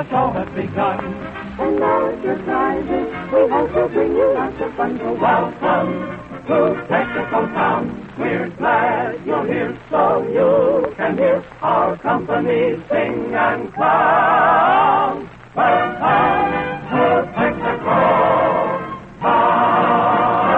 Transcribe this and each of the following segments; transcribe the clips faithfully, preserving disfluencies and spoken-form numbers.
the show has begun. And now it's your prizes. We hope to bring you lots of fun. So Welcome to Texaco Town. We're glad you're here so you can hear our company sing and clown. Welcome to Texaco Town.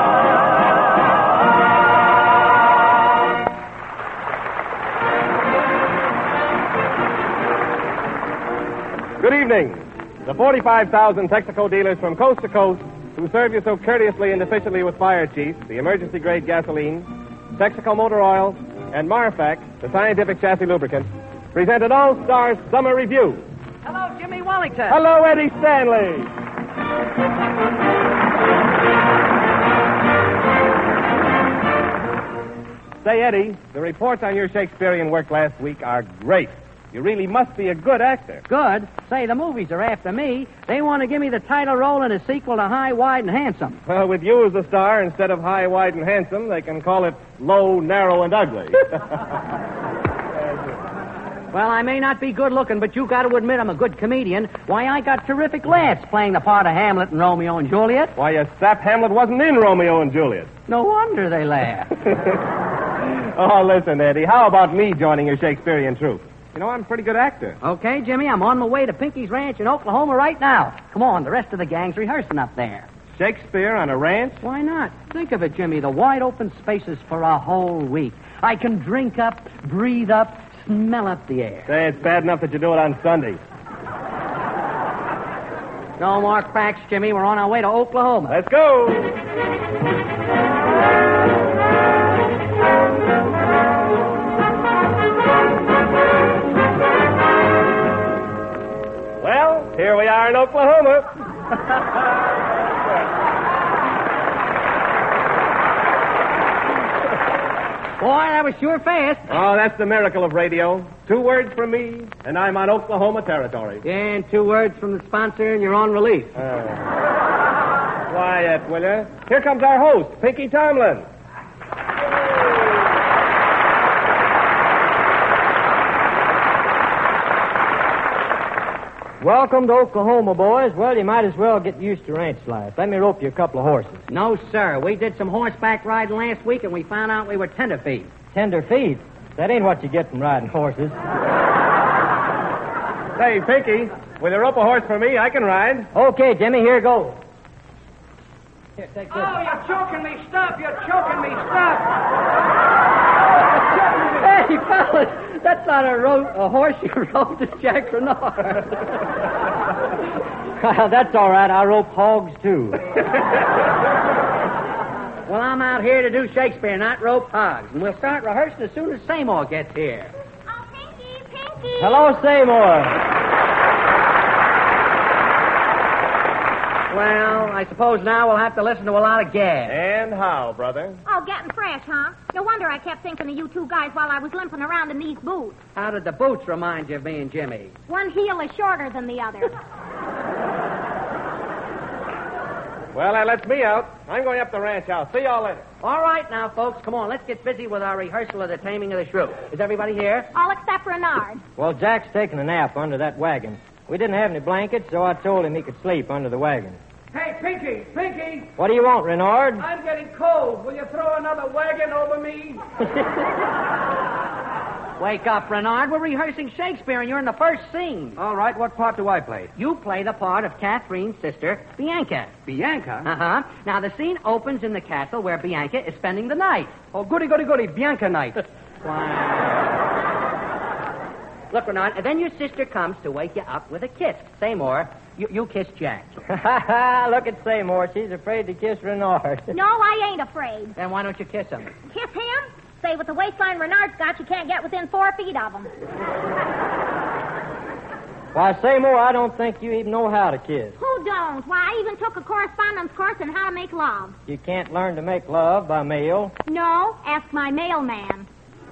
Good evening. The forty-five thousand Texaco dealers from coast to coast who serve you so courteously and efficiently with Fire Chief, the emergency-grade gasoline, Texaco motor oil, and Marfac, the scientific chassis lubricant, present an all-star summer review. Hello, Jimmy Wellington. Hello, Eddie Stanley. Say, Eddie, the reports on your Shakespearean work last week are great. You really must be a good actor. Good. Say, the movies are after me. They want to give me the title role in a sequel to High, Wide, and Handsome. Well, with you as the star, instead of High, Wide, and Handsome, they can call it Low, Narrow, and Ugly. Well, I may not be good looking, but you got to admit I'm a good comedian. Why, I got terrific laughs playing the part of Hamlet in Romeo and Juliet. Why, you sap Hamlet wasn't in Romeo and Juliet. No wonder they laugh. Oh, listen, Eddie, how about me joining your Shakespearean troupe? You know, I'm a pretty good actor. Okay, Jimmy, I'm on my way to Pinky's Ranch in Oklahoma right now. Come on, the rest of the gang's rehearsing up there. Shakespeare on a ranch? Why not? Think of it, Jimmy, the wide open spaces for a whole week. I can drink up, breathe up, smell up the air. Say, it's bad enough that you do it on Sunday. No more cracks, Jimmy. We're on our way to Oklahoma. Let's go. Well, here we are in Oklahoma. Boy, that was sure fast. Oh, that's the miracle of radio. Two words from me, and I'm on Oklahoma territory. And two words from the sponsor, and you're on relief. Uh, quiet, will you? Here comes our host, Pinky Tomlin. Welcome to Oklahoma, boys. Well, you might as well get used to ranch life. Let me rope you a couple of horses. No, sir. We did some horseback riding last week, and we found out we were tenderfeet. Tenderfeet? That ain't what you get from riding horses. Say, Pinky, will you rope a horse for me? I can ride. Okay, Jimmy, here goes. Here, take this. Oh, you're choking me. Stop. You're choking me. Stop. Hey, fellas, that's not a, ro- a horse you rode. It's Jack Renard. Well, that's all right. I rope hogs, too. Well, I'm out here to do Shakespeare, not rope hogs. And we'll start rehearsing as soon as Seymour gets here. Oh, Pinky, Pinky. Hello, Seymour. Well, I suppose now we'll have to listen to a lot of gas. And how, brother? Oh, getting fresh, huh? No wonder I kept thinking of you two guys while I was limping around in these boots. How did the boots remind you of me and Jimmy? One heel is shorter than the other. Well, that lets me out. I'm going up the ranch. I'll see y'all later. All right, now, folks, come on. Let's get busy with our rehearsal of the Taming of the Shrew. Is everybody here? All except Renard. Well, Jack's taking a nap under that wagon. We didn't have any blankets, so I told him he could sleep under the wagon. Hey, Pinky, Pinky, What do you want, Renard? I'm getting cold. Will you throw another wagon over me? Wake up, Renard. We're rehearsing Shakespeare, and you're in the first scene. All right, what part do I play? You play the part of Catherine's sister, Bianca. Bianca? Uh-huh. Now, the scene opens in the castle where Bianca is spending the night. Oh, goody, goody, goody, Bianca night. Why... Look, Renard, and then your sister comes to wake you up with a kiss. Seymour, you, you kiss Jack. Look at Seymour. She's afraid to kiss Renard. No, I ain't afraid. Then why don't you kiss him? Kiss him? Say, with the waistline Renard's got, you can't get within four feet of him. Why, Seymour, I don't think you even know how to kiss. Who don't? Why, I even took a correspondence course in how to make love. You can't learn to make love by mail. No, ask my mailman.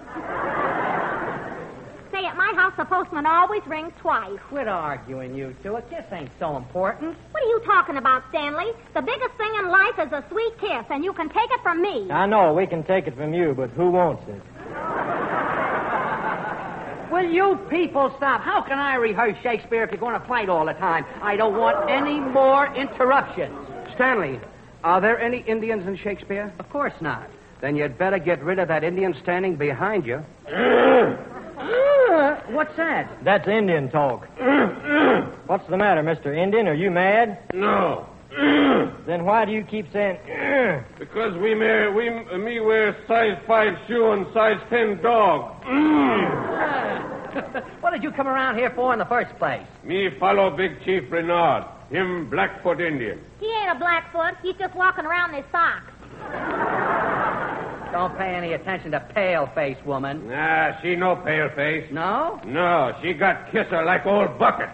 Say, at my house, the postman always rings twice. Quit arguing, you two. A kiss ain't so important. What are you talking about, Stanley? The biggest thing in life is a sweet kiss, and you can take it from me. I know, we can take it from you, but who wants it? Will Will you people stop? How can I rehearse Shakespeare if you're going to fight all the time? I don't want any more interruptions. Stanley, are there any Indians in Shakespeare? Of course not. Then you'd better get rid of that Indian standing behind you. Uh, what's that? That's Indian talk. What's the matter, Mister Indian? Are you mad? No. Then why do you keep saying... Because we may, we me wear size five shoe and size ten dog. What did you come around here for in the first place? Me follow Big Chief Renard. Him Blackfoot Indian. He ain't a Blackfoot. He's just walking around in his socks. Don't pay any attention to pale-faced woman. Nah, she no pale face. No? No, she got kisser like old bucket.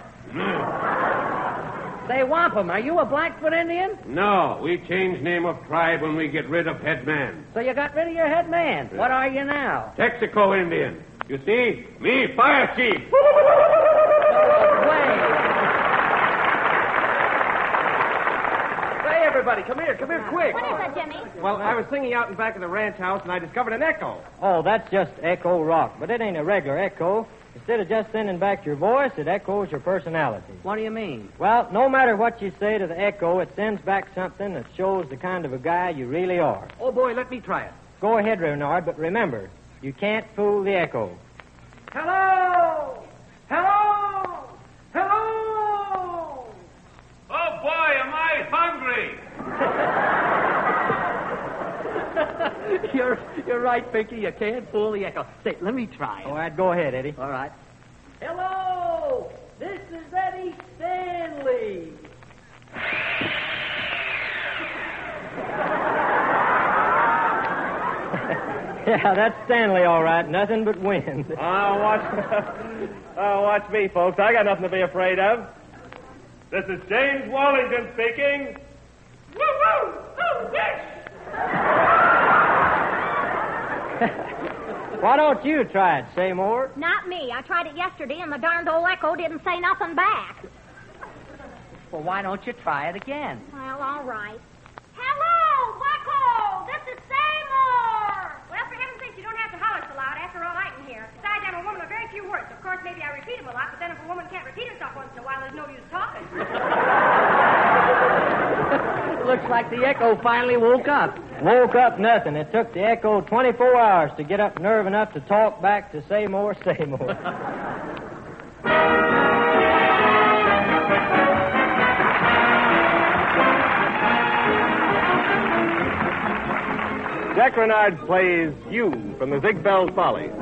Say, Wampum, are you a Blackfoot Indian? No, we change name of tribe when we get rid of head man. So you got rid of your head man. What are you now? Texaco Indian. You see? Me, fire chief. Wait. Hey, everybody, come here, come here, quick. What is it, Jimmy? Well, I was singing out in back of the ranch house, and I discovered an echo. Oh, that's just echo rock, but it ain't a regular echo. Instead of just sending back your voice, it echoes your personality. What do you mean? Well, no matter what you say to the echo, it sends back something that shows the kind of a guy you really are. Oh, boy, let me try it. Go ahead, Renard, but remember, you can't fool the echo. Hello! Hello! Hello! Oh, boy, am I hungry. you're you're right, Pinky. You can't fool the echo. Say, let me try it. All right, go ahead, Eddie. All right. Hello! This is Eddie Stanley. Yeah, that's Stanley, all right. Nothing but wind. Oh, watch, oh, watch me, folks. I got nothing to be afraid of. This is James Wallington speaking. Woo-woo! Oh, yes! Why don't you try it, Seymour? Not me. I tried it yesterday, and the darned old echo didn't say nothing back. Well, why don't you try it again? Well, all right. Hello, Bucko! This is Seymour! Well, for heaven's sake, you don't have to holler so loud. After all, I can hear. Besides, I'm a woman of very few words. Of course, maybe I repeat them a lot, but then if a woman can't repeat herself once in a while, there's no use talking. Looks like the echo finally woke up. Woke up nothing. It took the echo twenty-four hours to get up nerve enough to talk back to Seymour, Seymour. Jack Renard plays You from the Zigbell's Follies.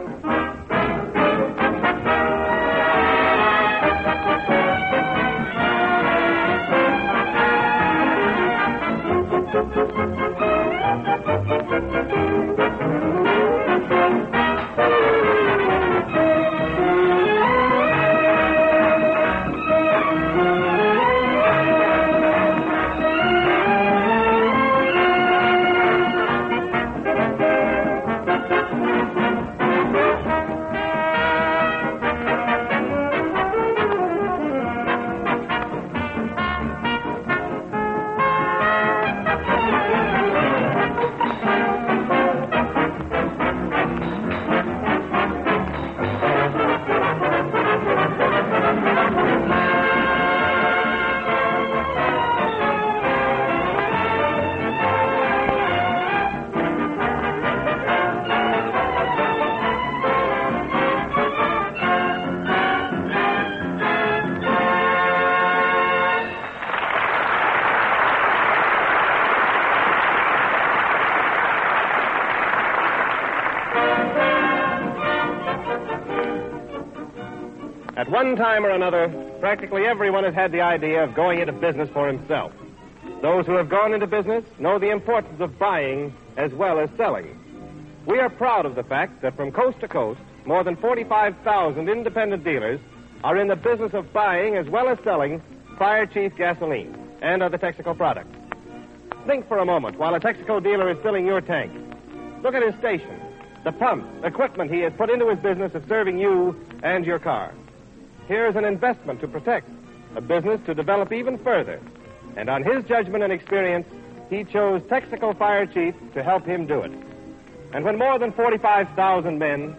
At one time or another, practically everyone has had the idea of going into business for himself. Those who have gone into business know the importance of buying as well as selling. We are proud of the fact that from coast to coast, more than forty-five thousand independent dealers are in the business of buying as well as selling Fire Chief gasoline and other Texaco products. Think for a moment while a Texaco dealer is filling your tank. Look at his station, the pump, equipment he has put into his business of serving you and your car. Here is an investment to protect, a business to develop even further. And on his judgment and experience, he chose Texaco Fire Chief to help him do it. And when more than forty-five thousand men,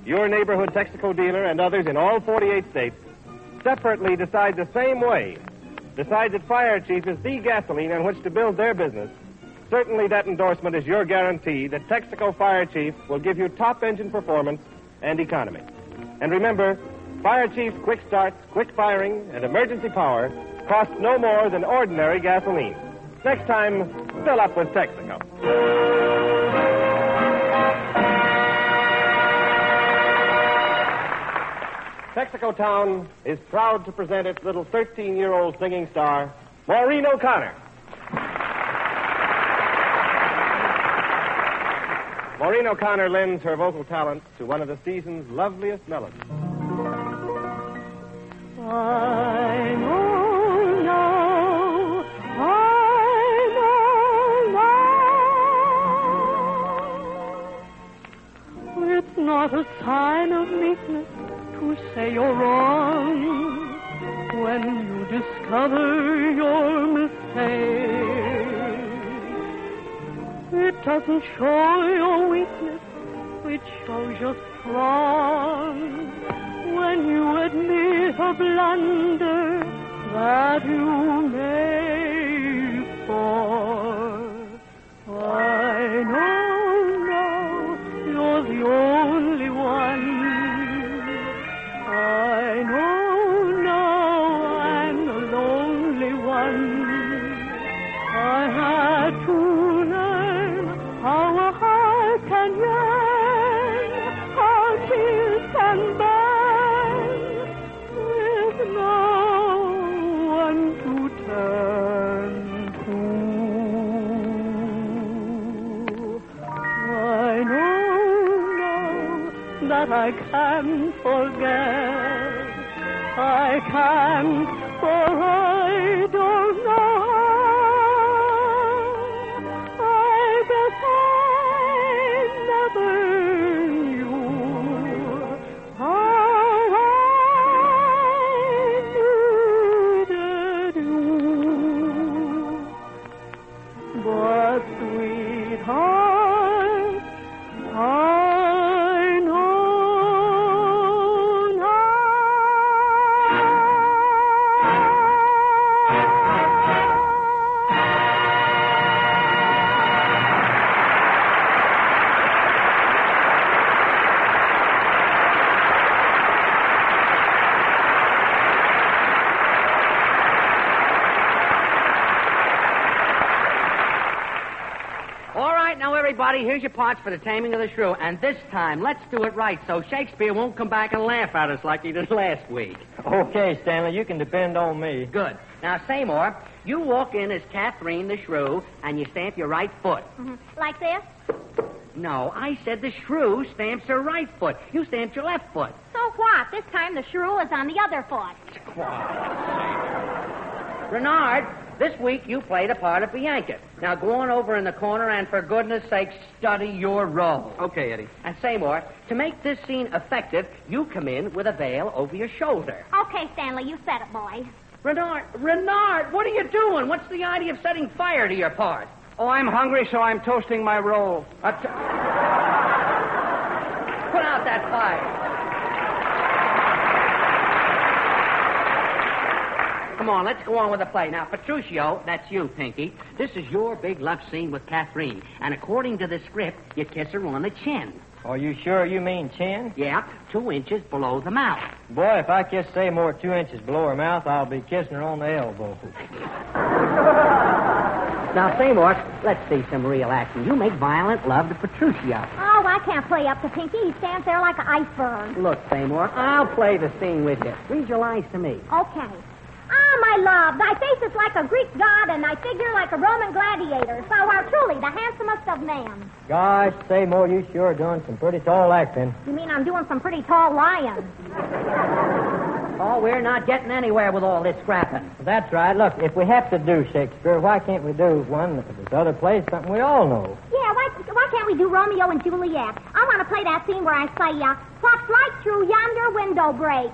your neighborhood Texaco dealer and others in all forty-eight states separately decide the same way, decide that Fire Chief is the gasoline on which to build their business, certainly that endorsement is your guarantee that Texaco Fire Chief will give you top engine performance and economy. And remember, Fire Chief's quick starts, quick firing, and emergency power cost no more than ordinary gasoline. Next time, fill up with Texaco. Texaco Town is proud to present its little thirteen-year-old singing star, Maureen O'Connor. Maureen O'Connor lends her vocal talent to one of the season's loveliest melodies. I know now, I know now. It's not a sign of meekness to say you're wrong when you discover your mistake. It doesn't show your weakness, it shows you're strong when you admit a blunder that you made for. I know now you're the only one. I know now I'm the lonely one. I had to learn how a heart can yearn, how tears can burn, with no one to turn to. I know now that I can't forget. I can't, for I don't know how. I guess I never knew how I needed you. But sweetheart, I know. Everybody, here's your parts for the Taming of the Shrew. And this time, let's do it right so Shakespeare won't come back and laugh at us like he did last week. Okay, Stanley, you can depend on me. Good. Now, Seymour, you walk in as Catherine the Shrew, and you stamp your right foot. Mm-hmm. Like this? No, I said the Shrew stamps her right foot. You stamped your left foot. So what? This time the shrew is on the other foot. Renard, this week you play the part of Bianca. Now go on over in the corner and, for goodness sake, study your role. Okay, Eddie. And Seymour, to make this scene effective, you come in with a veil over your shoulder. Okay, Stanley, you said it, boy. Renard, Renard, what are you doing? What's the idea of setting fire to your part? Oh, I'm hungry, so I'm toasting my roll. Uh, t- Put out that fire. Come on, let's go on with the play. Now, Petruchio, that's you, Pinky. This is your big love scene with Catherine. And according to the script, you kiss her on the chin. Are you sure you mean chin? Yeah, two inches below the mouth. Boy, if I kiss Seymour two inches below her mouth, I'll be kissing her on the elbow. Now, Seymour, let's see some real action. You make violent love to Petruchio. Oh, I can't play up to Pinky. He stands there like an iceberg. Look, Seymour, I'll play the scene with you. Read your lines to me. Okay. Ah, my love, thy face is like a Greek god, and thy figure like a Roman gladiator. So art truly the handsomest of men. Gosh, Seymour, you sure doing some pretty tall acting. You mean I'm doing some pretty tall lying? Oh, we're not getting anywhere with all this scrapping. That's right. Look, if we have to do Shakespeare, why can't we do one of this other plays, something we all know? Yeah, why, why can't we do Romeo and Juliet? I want to play that scene where I say, uh, what's light through yonder window break?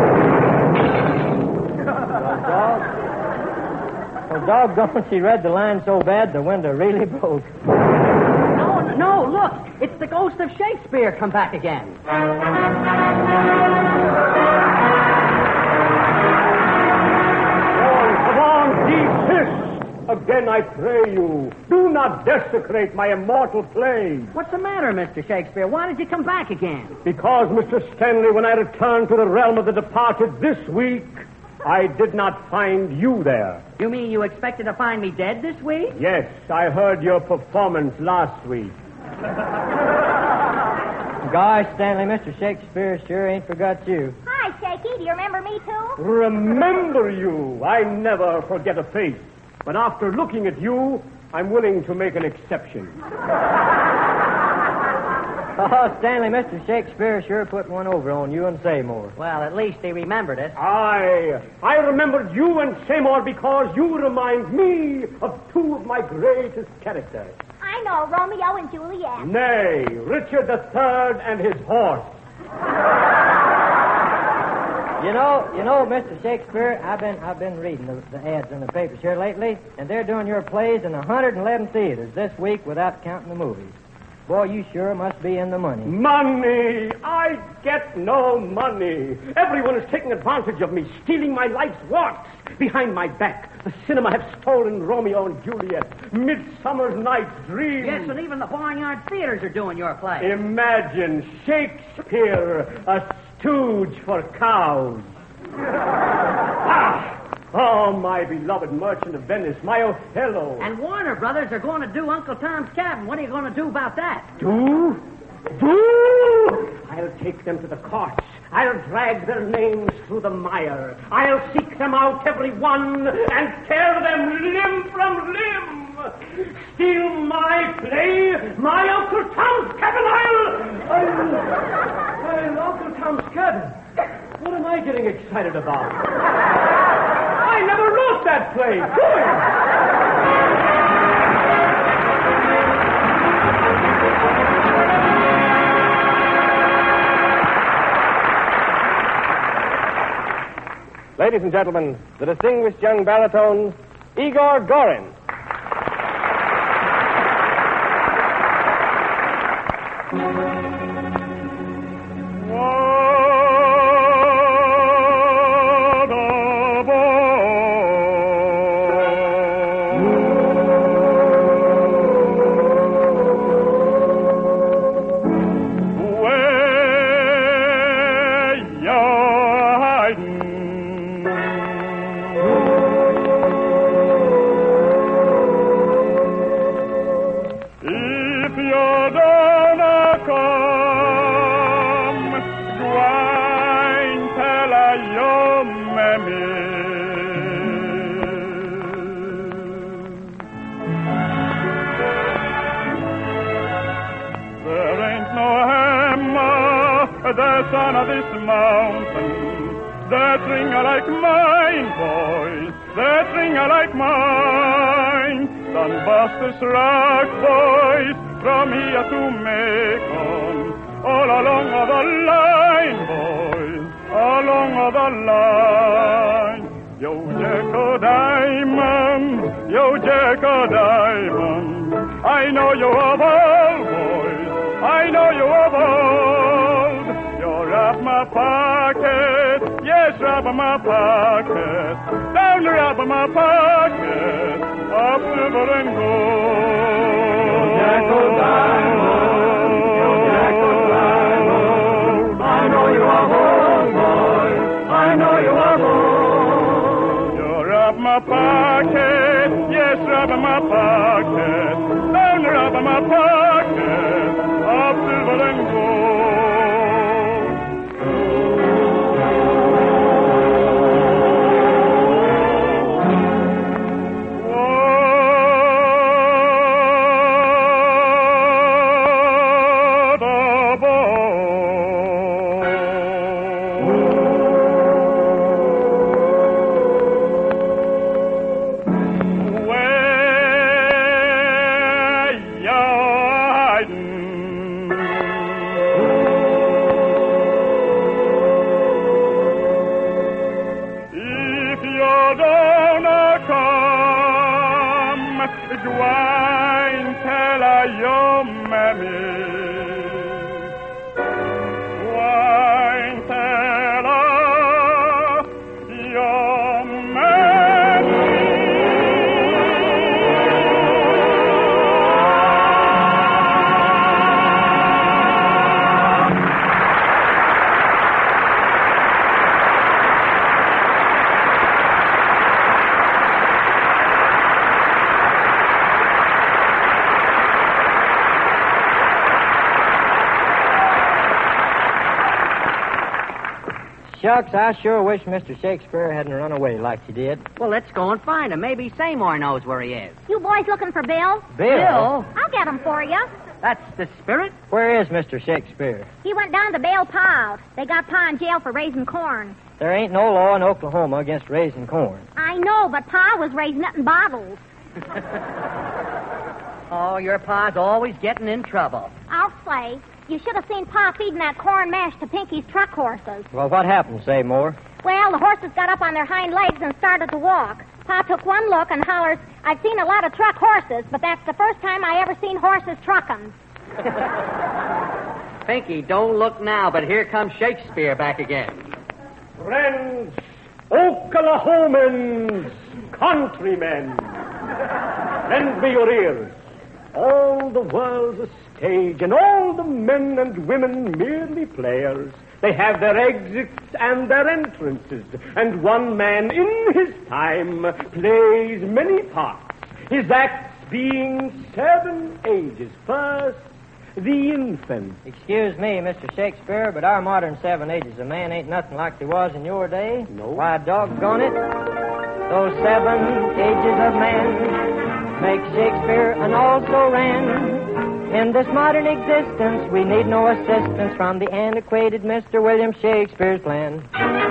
Well, dog. Well, doggone, she read the line so bad the window really broke. No, No, look. It's the ghost of Shakespeare come back again. Come on, desist. Again, I pray you, do not desecrate my immortal play. What's the matter, Mister Shakespeare? Why did you come back again? Because, Mister Stanley, when I returned to the realm of the departed this week, I did not find you there. You mean you expected to find me dead this week? Yes, I heard your performance last week. Gosh, Stanley, Mister Shakespeare sure ain't forgot you. Hi, Shaky. Do you remember me, too? Remember you. I never forget a face. But after looking at you, I'm willing to make an exception. Oh, Stanley, Mister Shakespeare sure put one over on you and Seymour. Well, at least he remembered it. I, I remembered you and Seymour because you remind me of two of my greatest characters. I know, Romeo and Juliet. Nay, Richard the Third and his horse. You know, you know, Mister Shakespeare, I've been I've been reading the, the ads in the papers here lately, and they're doing your plays in one hundred eleven theaters this week without counting the movies. Boy, you sure must be in the money. Money! I get no money. Everyone is taking advantage of me, stealing my life's works behind my back. The cinema have stolen Romeo and Juliet, Midsummer Night's Dream. Yes, and even the Barnyard Theaters are doing your play. Imagine Shakespeare, a stooge for cows. Ah! Oh, my beloved merchant of Venice, my Othello. And Warner Brothers are going to do Uncle Tom's Cabin. What are you going to do about that? Do? Do? I'll take them to the courts. I'll drag their names through the mire. I'll seek them out, every one, and tear them limb from limb. Steal my play, my Uncle Tom's Cabin. I'll... I'll... I'll Uncle Tom's Cabin. What am I getting excited about? I never wrote that play. Do it. Ladies and gentlemen, the distinguished young baritone, Igor Gorin. The son of this mountain, that ring like mine, boys, that ring like mine. Done bust this rock, boys, from here to Macon, all along the line, boys, along the line. Yo, Jacko Diamond, yo, Jacko Diamond, I know you of old, boys, I know you of old. Rob my pocket, yes, rob my pocket, down rob my pocket, of silver and gold. Jacko Diamond, Jacko Diamond, I know you are home, boy, I know you are home. You rob my pocket, yes, rob my pocket, down rob my pocket, of silver and gold. good wine, tell her your mammy. Wine, tell her your mammy. Shucks, I sure wish Mister Shakespeare hadn't run away like he did. Well, let's go and find him. Maybe Seymour knows where he is. You boys looking for Bill? Bill? I'll get him for you. That's the spirit. Where is Mister Shakespeare? He went down to bail Pa out. They got Pa in jail for raising corn. There ain't no law in Oklahoma against raising corn. I know, but Pa was raising it in bottles. Oh, your pa's always getting in trouble. I'll say. You should have seen Pa feeding that corn mash to Pinky's truck horses. Well, what happened, Seymour? Well, the horses got up on their hind legs and started to walk. Pa took one look and hollers, I've seen a lot of truck horses, but that's the first time I ever seen horses truckin'. Pinky, don't look now, but here comes Shakespeare back again. Friends, Oklahomans, countrymen, lend me your ears. All the world's a stage, and all the men and women merely players. They have their exits and their entrances, and one man in his time plays many parts, his acts being seven ages. First, the infant. Excuse me, Mister Shakespeare, but our modern seven ages of man ain't nothing like they was in your day. No. Why, doggone it, those seven ages of man make Shakespeare an also-ran. In this modern existence, we need no assistance from the antiquated Mister William Shakespeare's plan.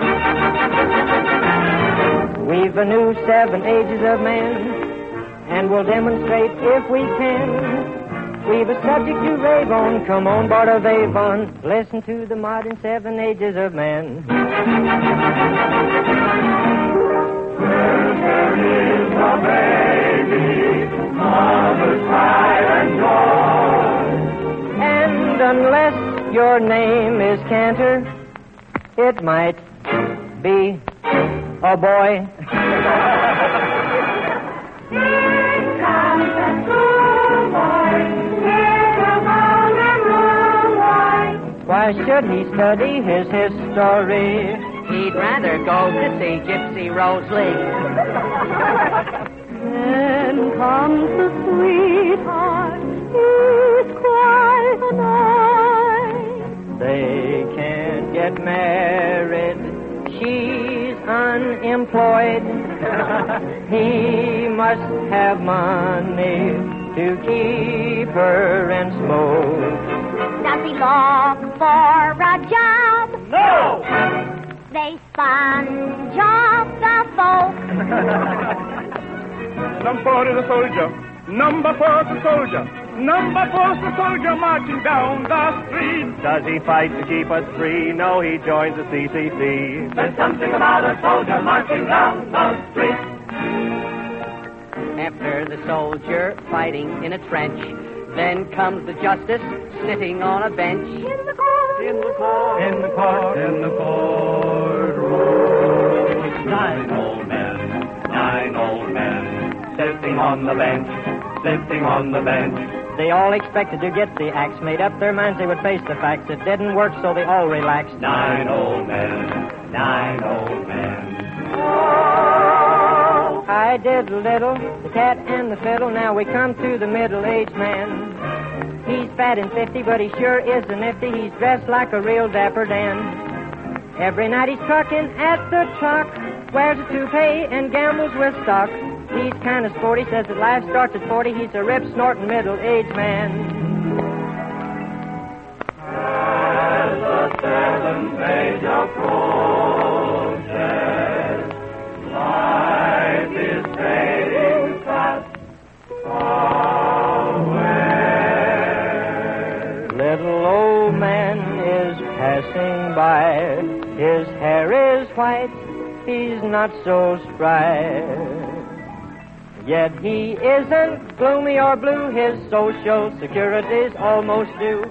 We've a new seven ages of man, and we'll demonstrate if we can. We've a subject to rave on, come on board of Avon, listen to the modern seven ages of man. There is a baby, mother's pride and joy. And unless your name is Cantor, it might be a boy. Here comes the schoolboy, little brown and blue white. Why should he study his history? He'd rather go to see Gypsy Rose Lee. Then comes the sweetheart, he's quite a night. They can't get married, she's unemployed. He must have money to keep her and smoke. Does he look for a job? No! They sponge off the folk. Number four is a soldier. Number four is a soldier. Number four is a soldier marching down the street. Does he fight to keep us free? No, he joins the C C C. There's something about a soldier marching down the street. After the soldier fighting in a trench, then comes the justice sitting on a bench. In the court, In the court, In the court, in the courtroom. nine old men, nine old men, sitting on the bench, sitting on the bench. They all expected to get the axe, made up their minds they would face the facts. It didn't work, so they all relaxed. Nine old men, nine old men. I did little, the cat and the fiddle. Now we come to the middle-aged man. He's fat and fifty, but he sure is a nifty. He's dressed like a real dapper Dan. Every night he's trucking at the truck, wears a toupee and gambles with stock. He's kind of sporty, says that life starts at forty. He's a rip-snorting middle-aged man. As the seventh age approaches, life is fading fast away. Little old man is passing by. His hair is white, he's not so spry. Yet he isn't gloomy or blue, his social security's almost due.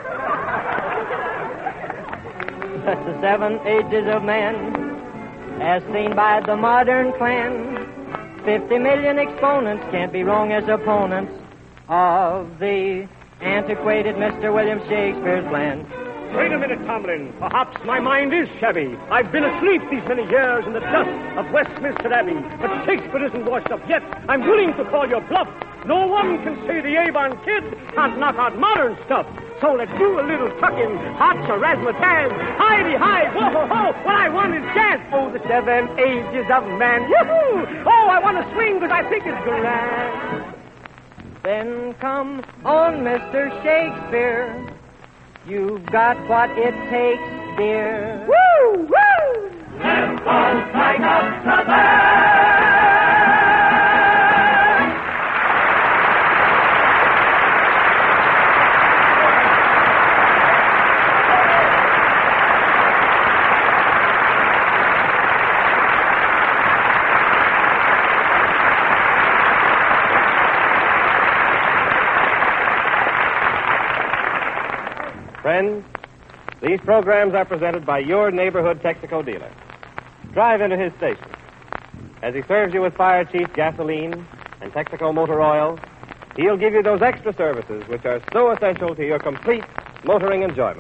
The seven ages of man, as seen by the modern clan. Fifty million exponents can't be wrong as opponents of the antiquated Mister William Shakespeare's plan. Wait a minute, Tomlin. Perhaps my mind is shabby. I've been asleep these many years in the dust of Westminster Abbey. But Shakespeare isn't washed up yet. I'm willing to call your bluff. No one can say the Avon Kid can't knock out modern stuff. So let's do a little tucking. Hotcha, razzmatazz. Hi-de-hi, whoa-ho-ho. What I want is jazz. Oh, the seven ages of man. Yoo-hoo! Oh, I want to swing because I think it's grand. Then come on, Mister Shakespeare. You've got what it takes, dear. Woo! Woo! Let's go strike up the band! Friends, these programs are presented by your neighborhood Texaco dealer. Drive into his station. As he serves you with Fire Chief gasoline and Texaco motor oil, he'll give you those extra services which are so essential to your complete motoring enjoyment.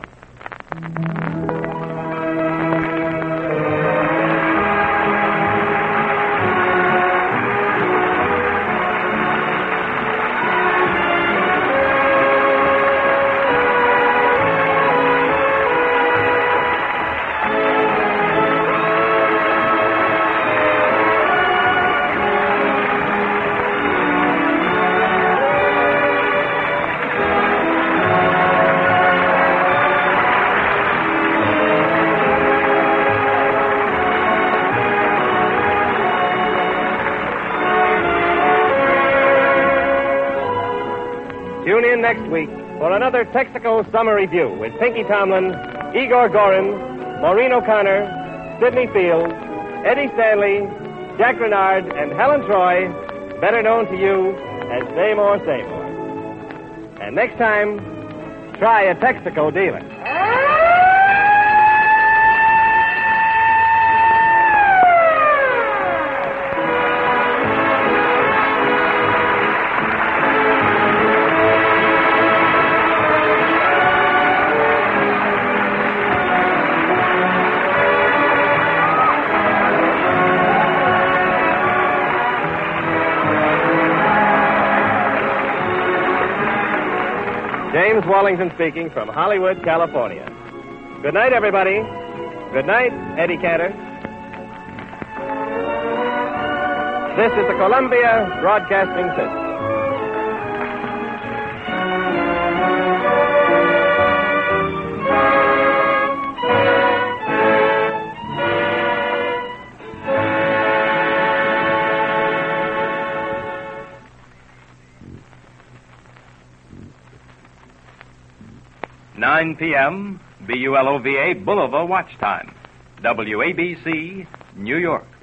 Tune in next week for another Texaco Summer Review with Pinky Tomlin, Igor Gorin, Maureen O'Connor, Sidney Field, Eddie Stanley, Jack Renard, and Helen Troy, better known to you as Seymour Seymour. And next time, try a Texaco dealer. James Wallington speaking from Hollywood, California. Good night, everybody. Good night, Eddie Cantor. This is the Columbia Broadcasting System. nine p.m., B U L O V A Boulevard Watch Time. W A B C, New York.